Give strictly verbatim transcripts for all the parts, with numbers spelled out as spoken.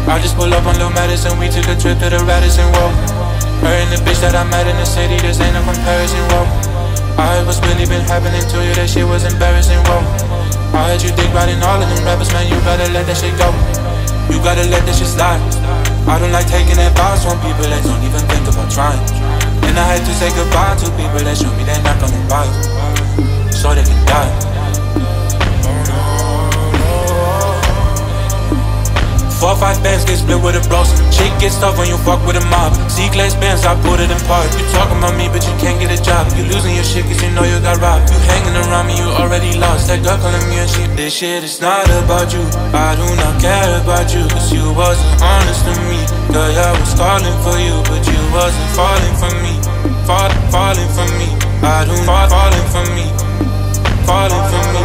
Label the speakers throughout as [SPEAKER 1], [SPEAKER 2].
[SPEAKER 1] I just pull up on Lil Madison, we took a trip to the Radisson, whoa. Her and the bitch that I met in the city, this ain't no comparison, whoa. I what's really been happening to you, that shit was embarrassing, whoa. I heard you dick riding all of them rappers, man, you gotta let that shit go. You gotta let that shit slide. I don't like taking advice from people that don't even think about trying. And I had to say goodbye to people that show me they're not gonna buy, so they can die. Four, five bands get split with a bros. Shit gets tough when you fuck with a mob. C-class bands, I put it in park. You talking about me, but you can't get a job. You losing your shit cause you know you got robbed. You hanging around me, you already lost. That girl calling me and shit. This shit is not about you. I do not care about you, cause you wasn't honest to me. Girl, I was calling for you, but you wasn't falling for me. Fall, falling for me. I do not falling for me. Falling for me.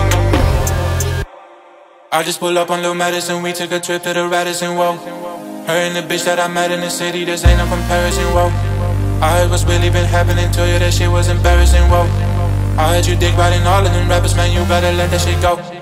[SPEAKER 1] I just pull up on Lil Madison, we took a trip to the Radisson, whoa. Her and the bitch that I met in the city, this ain't no comparison, whoa. I heard what's really been happening to you, that shit was embarrassing, whoa. I heard you dick riding all of them rappers, man, you gotta let that shit go.